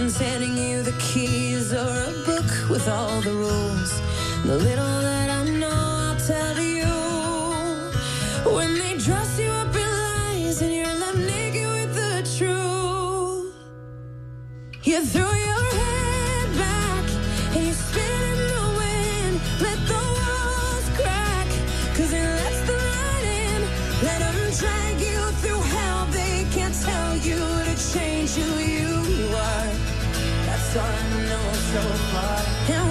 one's handing you the keys or a book with all the rules. The little that I know, I'll tell you. When they dress you up in lies and you're left naked with the truth, you throw your head back and you spin in the wind. Let the walls crack, 'cause it lets the light in. Let them drag you through hell. They can't tell you to change who you are. That's all I know so far.